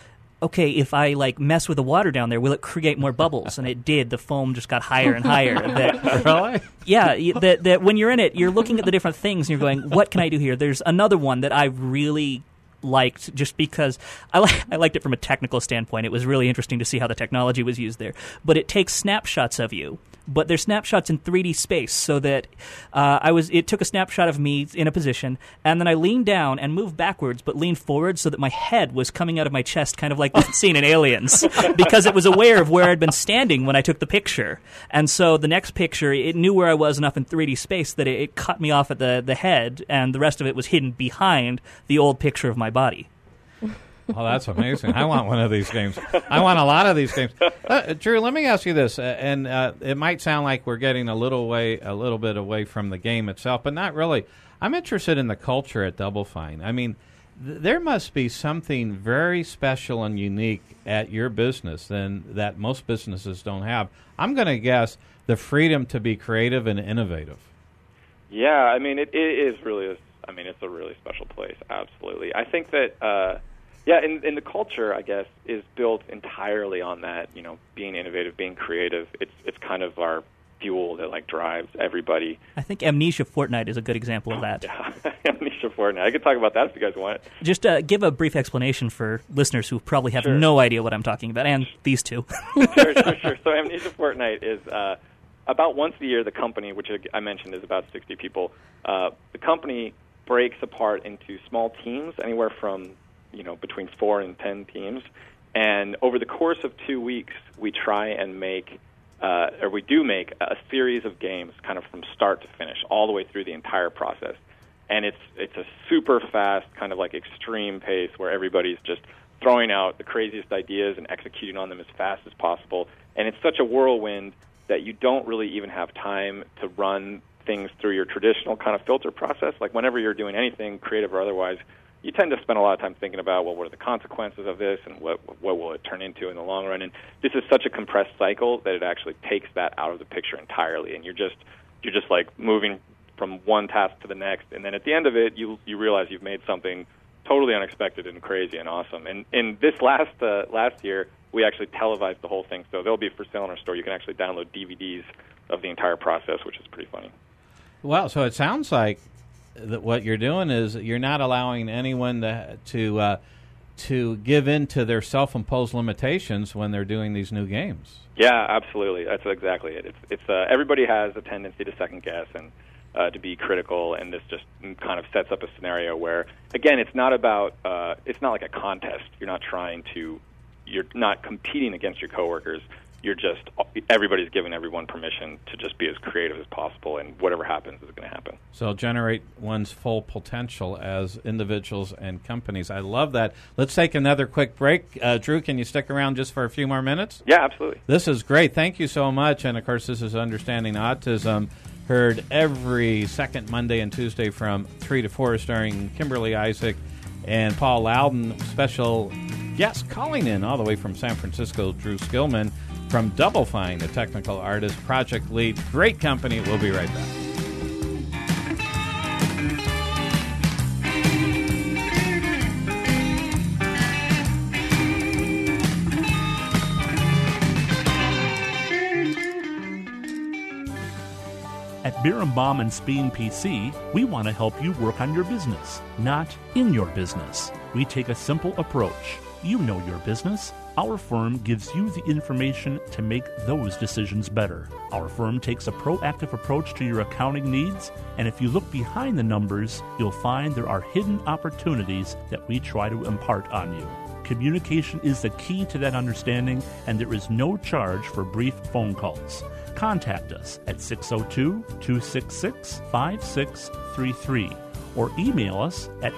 Speaker 2: okay, if I like mess with the water down there, will it create more bubbles? And it did. The foam just got higher and higher.
Speaker 1: Really?
Speaker 2: Yeah, that when you're in it, you're looking at the different things and you're going, what can I do here? There's another one that I really liked just because I liked it from a technical standpoint. It was really interesting to see how the technology was used there. But it takes snapshots of you. But they're snapshots in 3D space, so that it took a snapshot of me in a position, and then I leaned down and moved backwards, but leaned forward so that my head was coming out of my chest, kind of like the scene in Aliens, because it was aware of where I'd been standing when I took the picture. And so the next picture, it knew where I was enough in 3D space that it cut me off at the head, and the rest of it was hidden behind the old picture of my body.
Speaker 1: Oh, that's amazing. I want one of these games. I want a lot of these games. Drew, let me ask you this, and it might sound like we're getting a little bit away from the game itself, but not really. I'm interested in the culture at Double Fine. I mean, there must be something very special and unique at your business that most businesses don't have. I'm going to guess the freedom to be creative and innovative.
Speaker 4: Yeah, I mean, it is really, it's a really special place, absolutely. I think that... Yeah, and the culture, I guess, is built entirely on that, being innovative, being creative. It's kind of our fuel that, drives everybody.
Speaker 2: I think Amnesia Fortnite is a good example of that.
Speaker 4: Yeah, Amnesia Fortnite. I could talk about that if you guys want.
Speaker 2: Just give a brief explanation for listeners who probably have no idea what I'm talking about, and these two.
Speaker 4: Sure. So Amnesia Fortnite is about once a year, the company, which I mentioned is about 60 people, the company breaks apart into small teams, anywhere from between 4 and 10 teams. And over the course of 2 weeks, we try and make a series of games kind of from start to finish, all the way through the entire process. And it's a super fast, kind of extreme pace where everybody's just throwing out the craziest ideas and executing on them as fast as possible. And it's such a whirlwind that you don't really even have time to run things through your traditional kind of filter process. Whenever you're doing anything, creative or otherwise, you tend to spend a lot of time thinking about, what are the consequences of this and what will it turn into in the long run. And this is such a compressed cycle that it actually takes that out of the picture entirely. And you're just moving from one task to the next. And then at the end of it, you realize you've made something totally unexpected and crazy and awesome. And in this last year, we actually televised the whole thing. So they'll be for sale in our store. You can actually download DVDs of the entire process, which is pretty funny.
Speaker 1: Well, so it sounds like that what you're doing is you're not allowing anyone to give in to their self-imposed limitations when they're doing these new games.
Speaker 4: Yeah, absolutely. That's exactly it. It's everybody has a tendency to second guess and to be critical, and this just kind of sets up a scenario where, again, it's not like a contest. You're not competing against your coworkers. Everybody's giving everyone permission to just be as creative as possible, and whatever happens is going to happen.
Speaker 1: So generate one's full potential as individuals and companies. I love that. Let's take another quick break. Drew, can you stick around just for a few more minutes?
Speaker 4: Yeah, absolutely.
Speaker 1: This is great. Thank you so much. And, of course, this is Understanding Autism, heard every second Monday and Tuesday from 3 to 4, starring Kimberly Isaac and Paul Loudon. Special guest calling in all the way from San Francisco, Drew Skillman. From Double Fine, a technical artist, project lead, great company. We'll be right back.
Speaker 7: At Birnbaum and Speen PC, we want to help you work on your business, not in your business. We take a simple approach. You know your business. Our firm gives you the information to make those decisions better. Our firm takes a proactive approach to your accounting needs, and if you look behind the numbers, you'll find there are hidden opportunities that we try to impart on you. Communication is the key to that understanding, and there is no charge for brief phone calls. Contact us at 602-266-5633 or email us at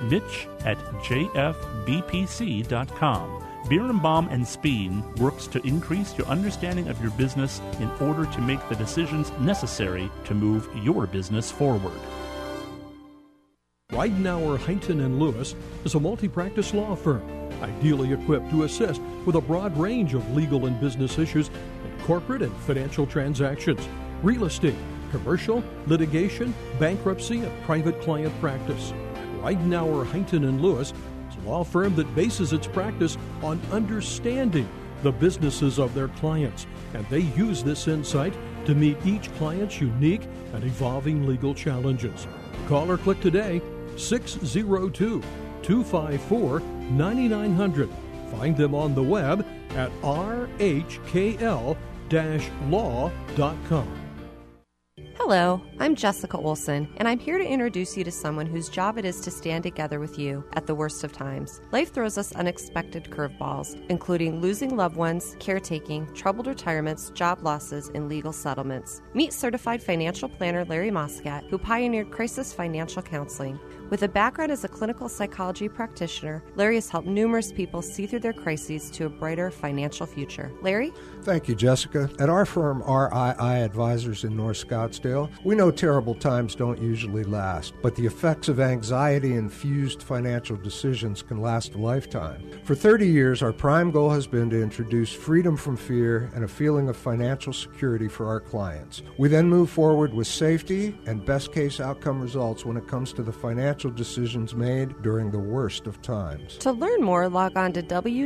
Speaker 7: mitch@jfbpc.com. Birnbaum and Speen works to increase your understanding of your business in order to make the decisions necessary to move your business forward.
Speaker 8: Ridenour, Huntington & Lewis is a multi-practice law firm, ideally equipped to assist with a broad range of legal and business issues in corporate and financial transactions, real estate, commercial, litigation, bankruptcy, and private client practice. Ridenour, Huntington & Lewis is law firm that bases its practice on understanding the businesses of their clients, and they use this insight to meet each client's unique and evolving legal challenges. Call or click today, 602-254-9900. Find them on the web at rhkl-law.com.
Speaker 9: Hello, I'm Jessica Olson, and I'm here to introduce you to someone whose job it is to stand together with you at the worst of times. Life throws us unexpected curveballs, including losing loved ones, caretaking, troubled retirements, job losses, and legal settlements. Meet certified financial planner Larry Moscat, who pioneered crisis financial counseling. With a background as a clinical psychology practitioner, Larry has helped numerous people see through their crises to a brighter financial future. Larry?
Speaker 10: Thank you, Jessica. At our firm, RII Advisors in North Scottsdale, we know terrible times don't usually last, but the effects of anxiety-infused financial decisions can last a lifetime. For 30 years, our prime goal has been to introduce freedom from fear and a feeling of financial security for our clients. We then move forward with safety and best-case outcome results when it comes to the financial decisions made during the worst of times.
Speaker 9: To learn more, log on to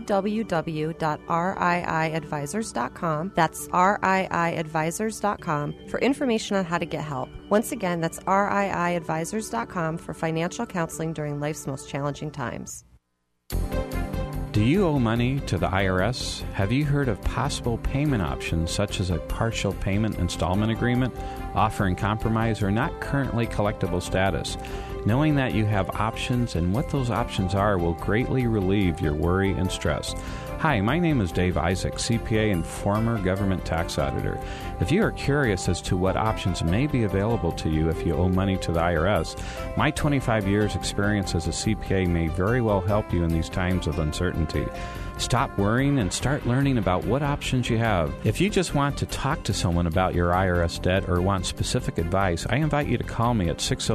Speaker 9: www.riiadvisors.com. That's riiadvisors.com for information on how to get help. Once again, that's riiadvisors.com for financial counseling during life's most challenging times.
Speaker 1: Do you owe money to the IRS? Have you heard of possible payment options such as a partial payment installment agreement, offering compromise or not currently collectible status? Knowing that you have options and what those options are will greatly relieve your worry and stress. Hi, my name is Dave Isaac, CPA and former government tax auditor. If you are curious as to what options may be available to you if you owe money to the IRS, my 25 years experience as a CPA may very well help you in these times of uncertainty. Stop worrying and start learning about what options you have. If you just want to talk to someone about your IRS debt or want specific advice, I invite you to call me at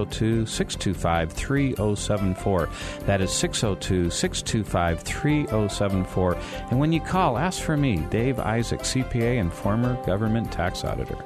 Speaker 1: 602-625-3074. That is 602-625-3074. And when you call, ask for me, Dave Isaac, CPA and former government tax auditor.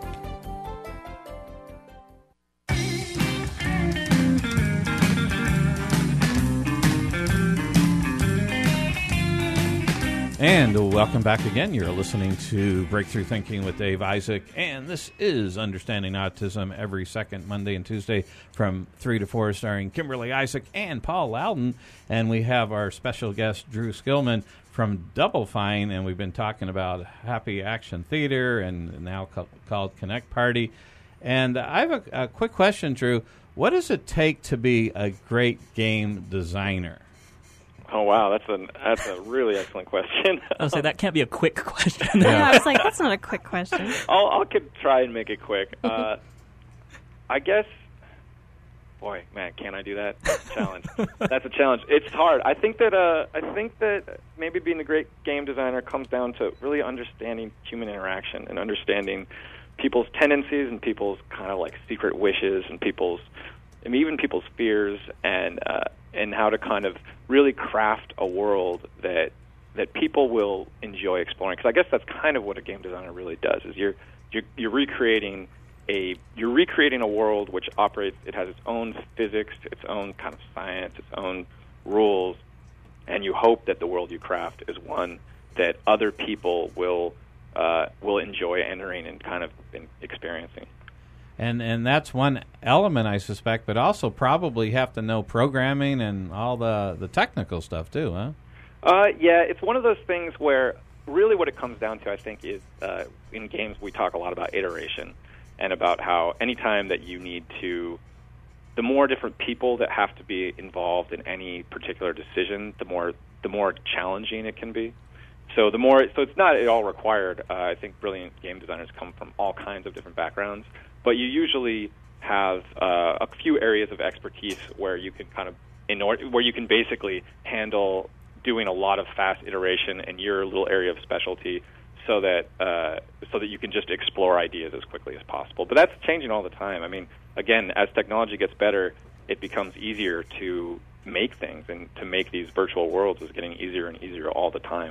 Speaker 1: And welcome back again. You're listening to Breakthrough Thinking with Dave Isaac, and this is Understanding Autism every second Monday and Tuesday from 3 to 4, starring Kimberly Isaac and Paul Loudon. And we have our special guest, Drew Skillman from Double Fine, and we've been talking about Happy Action Theater and now called Connect Party. And I have a quick question, Drew. What does it take to be a great game designer?
Speaker 4: Oh, wow, that's a really excellent question.
Speaker 2: I was like, that can't be a quick question.
Speaker 3: Yeah, I was like, that's not a quick question.
Speaker 4: I could try and make it quick. I guess, boy, man, can I do that? That's a challenge. That's a challenge. It's hard. I think that maybe being a great game designer comes down to really understanding human interaction and understanding people's tendencies and people's kind of like secret wishes and even people's fears and how to kind of really craft a world that people will enjoy exploring. Because I guess that's kind of what a game designer really does. Is you're recreating a world which operates. It has its own physics, its own kind of science, its own rules, and you hope that the world you craft is one that other people will enjoy entering and kind of experiencing.
Speaker 1: And that's one element, I suspect, but also probably have to know programming and all the technical stuff, too, huh?
Speaker 4: Yeah, it's one of those things where really what it comes down to, I think, is in games we talk a lot about iteration and about how anytime that you need to, the more different people that have to be involved in any particular decision, the more challenging it can be. So it's not at all required. I think brilliant game designers come from all kinds of different backgrounds. But you usually have a few areas of expertise where you can where you can basically handle doing a lot of fast iteration in your little area of specialty, so that you can just explore ideas as quickly as possible. But that's changing all the time. I mean, again, as technology gets better, it becomes easier to make things, and to make these virtual worlds is getting easier and easier all the time.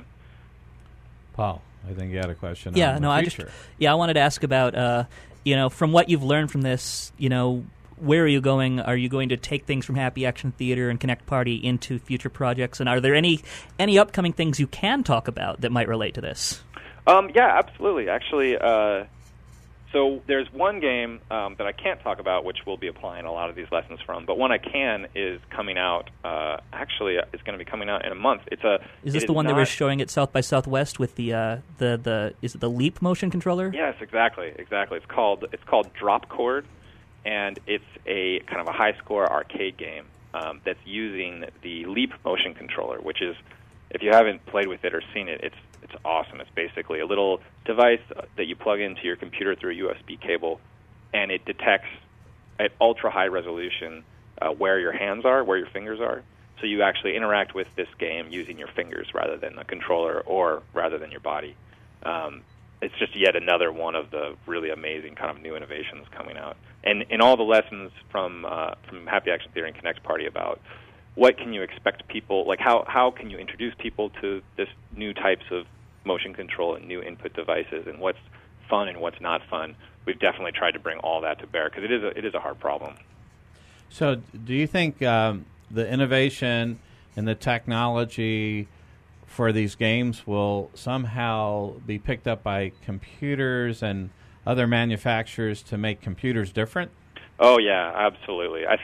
Speaker 1: Paul, I think you had a question.
Speaker 2: Yeah,
Speaker 1: on
Speaker 2: no,
Speaker 1: the
Speaker 2: I
Speaker 1: future.
Speaker 2: wanted to ask about, from what you've learned from this, where are you going? Are you going to take things from Happy Action Theater and Connect Party into future projects? And are there any upcoming things you can talk about that might relate to this?
Speaker 4: Yeah, absolutely. Actually, so there's one game that I can't talk about, which we'll be applying a lot of these lessons from. But one I can is coming out. Actually, it's going to be coming out in a month.
Speaker 2: Is this the one that was showing at South by Southwest with the is it the Leap motion controller?
Speaker 4: Yes, exactly. It's called Drop Chord, and it's a kind of a high score arcade game that's using the Leap motion controller, which is, if you haven't played with it or seen it, it's awesome. It's basically a little device that you plug into your computer through a USB cable, and it detects at ultra-high resolution where your hands are, where your fingers are. So you actually interact with this game using your fingers rather than the controller or rather than your body. It's just yet another one of the really amazing kind of new innovations coming out. And in all the lessons from Happy Action Theater and Connect Party about what can you expect people, like how can you introduce people to this new types of motion control and new input devices, and what's fun and what's not fun. We've definitely tried to bring all that to bear because it is a hard problem.
Speaker 1: So do you think the innovation and the technology for these games will somehow be picked up by computers and other manufacturers to make computers different?
Speaker 4: Oh, yeah, absolutely. I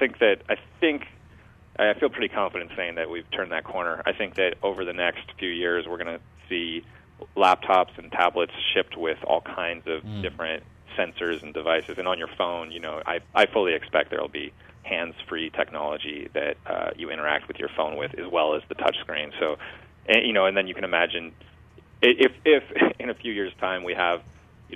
Speaker 4: feel pretty confident saying that we've turned that corner. I think that over the next few years we're going to see laptops and tablets shipped with all kinds of different sensors and devices. And on your phone, I fully expect there will be hands-free technology that you interact with your phone with, as well as the touchscreen. So, and then you can imagine if in a few years' time we have,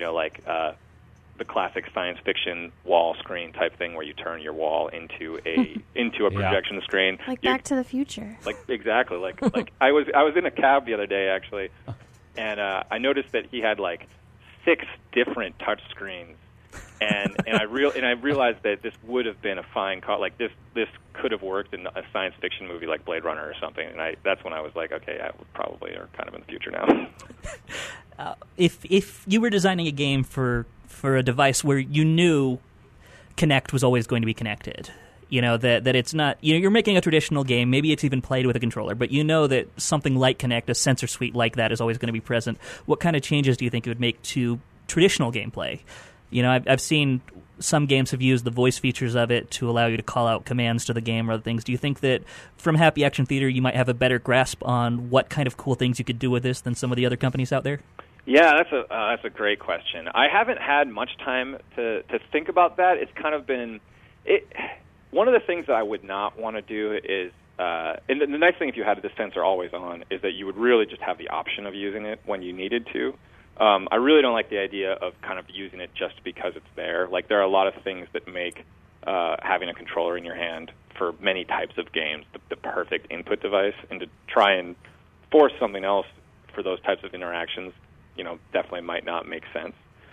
Speaker 4: the classic science fiction wall screen type thing where you turn your wall into a projection screen,
Speaker 3: like Back to the Future.
Speaker 4: Like exactly, like I was in a cab the other day actually, and I noticed that he had like 6 different touch screens, and I realized that this would have been a fine like this could have worked in a science fiction movie like Blade Runner or something, and that's when I was like, okay, yeah, we probably are kind of in the future now.
Speaker 2: If you were designing a game for a device where you knew Kinect was always going to be connected, that it's not, you're making a traditional game, maybe it's even played with a controller, but you know that something like Kinect, a sensor suite like that, is always going to be present. What kind of changes do you think it would make to traditional gameplay? I've seen some games have used the voice features of it to allow you to call out commands to the game or other things. Do you think that from Happy Action Theater you might have a better grasp on what kind of cool things you could do with this than some of the other companies out there?
Speaker 4: Yeah, that's a great question. I haven't had much time to think about that. It's kind of been one of the things that I would not want to do is, and the nice thing if you had the sensor always on is that you would really just have the option of using it when you needed to. I really don't like the idea of kind of using it just because it's there. Like there are a lot of things that make having a controller in your hand for many types of games the perfect input device, and to try and force something else for those types of interactions, definitely might not make sense.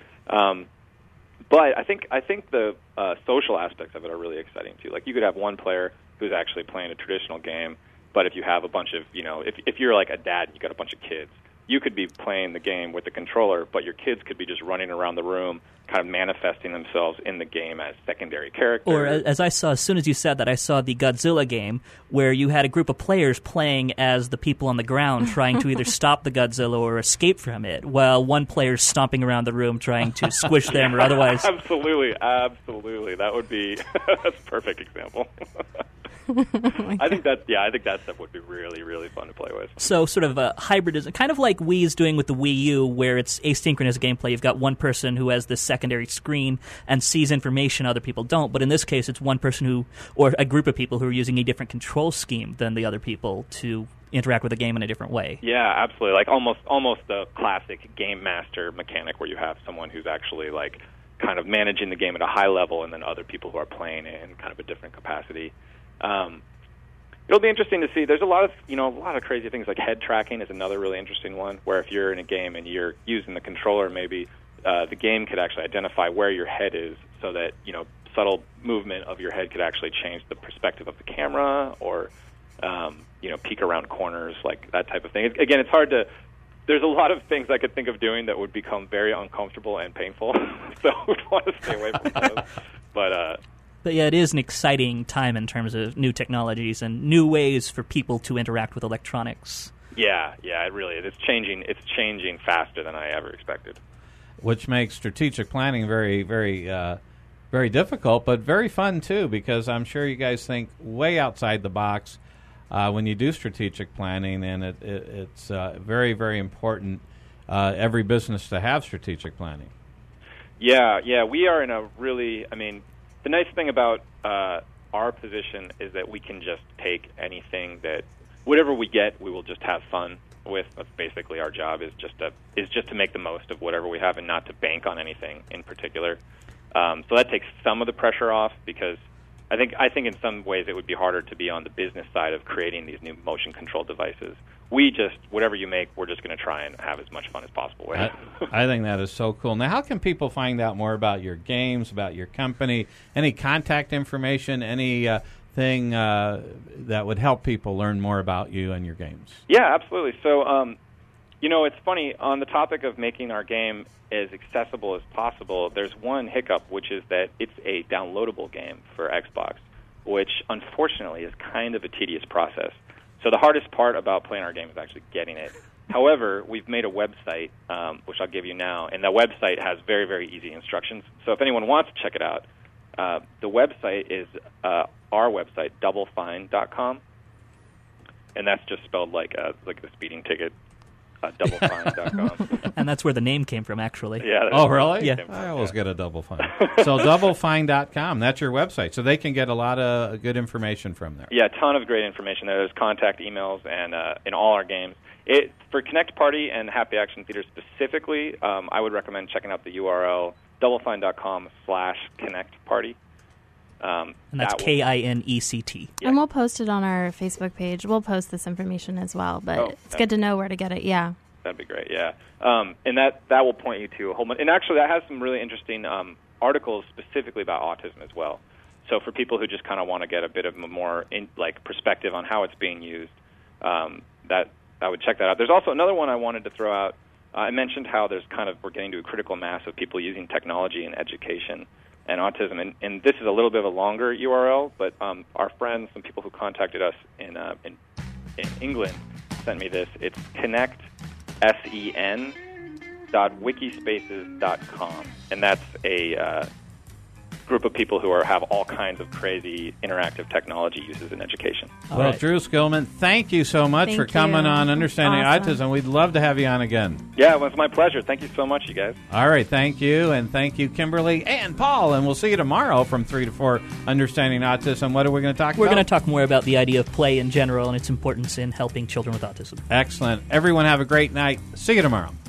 Speaker 4: But I think the social aspects of it are really exciting too. Like you could have one player who's actually playing a traditional game, but if you have a bunch of, if you're like a dad and you got a bunch of kids, you could be playing the game with the controller, but your kids could be just running around the room, kind of manifesting themselves in the game as secondary characters.
Speaker 2: Or as I saw, as soon as you said that, I saw the Godzilla game where you had a group of players playing as the people on the ground trying to either stop the Godzilla or escape from it, while one player's stomping around the room trying to squish them or otherwise.
Speaker 4: Absolutely. That would be that's a perfect example. I think that stuff would be really, really fun to play with.
Speaker 2: So sort of a hybrid, kind of like Wii is doing with the Wii U, where it's asynchronous gameplay. You've got one person who has this secondary screen and sees information other people don't, but in this case it's one person or a group of people who are using a different control scheme than the other people to interact with the game in a different way.
Speaker 4: Yeah, absolutely. Like almost the classic game master mechanic where you have someone who's actually like kind of managing the game at a high level and then other people who are playing it in kind of a different capacity. It'll be interesting to see. There's a lot of crazy things, like head tracking is another really interesting one, where if you're in a game and you're using the controller, maybe the game could actually identify where your head is, so that subtle movement of your head could actually change the perspective of the camera, or peek around corners, like that type of thing. Again, it's hard to. There's a lot of things I could think of doing that would become very uncomfortable and painful, so I would want to stay away from those. But
Speaker 2: But yeah, it is an exciting time in terms of new technologies and new ways for people to interact with electronics.
Speaker 4: Yeah, it really is. It's changing faster than I ever expected.
Speaker 1: Which makes strategic planning very, very, very difficult, but very fun too, because I'm sure you guys think way outside the box when you do strategic planning, and it's very, very important every business to have strategic planning.
Speaker 4: Yeah, we are in a really, the nice thing about our position is that we can just take anything whatever we get, we will just have fun with. That's basically our job, is just to make the most of whatever we have and not to bank on anything in particular. So that takes some of the pressure off, because I think in some ways it would be harder to be on the business side of creating these new motion control devices. We just, whatever you make, we're just going to try and have as much fun as possible with.
Speaker 1: I think that is so cool. Now, how can people find out more about your games, about your company, any contact information, any thing that would help people learn more about you and your games?
Speaker 4: Yeah, absolutely. So, it's funny, on the topic of making our game as accessible as possible, there's one hiccup, which is that it's a downloadable game for Xbox, which unfortunately is kind of a tedious process. So the hardest part about playing our game is actually getting it. However, we've made a website, which I'll give you now, and the website has very, very easy instructions. So if anyone wants to check it out, the website is our website, doublefine.com, and that's just spelled like the speeding ticket, doublefine.com.
Speaker 2: And that's where the name came from, actually.
Speaker 4: Yeah.
Speaker 1: Oh, really?
Speaker 2: Yeah.
Speaker 1: I always get a Double Fine. So doublefine.com, that's your website. So they can get a lot of good information from there.
Speaker 4: Yeah, a ton of great information there. There's contact emails and in all our games. For Connect Party and Happy Action Theater specifically, I would recommend checking out the URL, doublefine.com/Connect Party.
Speaker 2: And that's KINECT.
Speaker 3: Yeah. And we'll post it on our Facebook page. We'll post this information as well, but it's good to know where to get it, yeah.
Speaker 4: That'd be great, yeah. And that will point you to a whole bunch. And actually, that has some really interesting articles specifically about autism as well. So for people who just kind of want to get a bit of a more perspective on how it's being used, that I would check that out. There's also another one I wanted to throw out. I mentioned how we're getting to a critical mass of people using technology in education and autism, and this is a little bit of a longer URL, but our friends, some people who contacted us in England, sent me this. It's connectsen.wikispaces.com, and that's a group of people who have all kinds of crazy interactive technology uses in education.
Speaker 1: Well, right. Drew Skillman, thank you so much for coming on Understanding Autism. We'd love to have you on again.
Speaker 4: Yeah, well, it's my pleasure. Thank you so much, you guys.
Speaker 1: All right, thank you, and thank you, Kimberly and Paul, and we'll see you tomorrow from 3 to 4, Understanding Autism. What are we going to talk about?
Speaker 2: We're going to talk more about the idea of play in general and its importance in helping children with autism.
Speaker 1: Excellent. Everyone have a great night. See you tomorrow.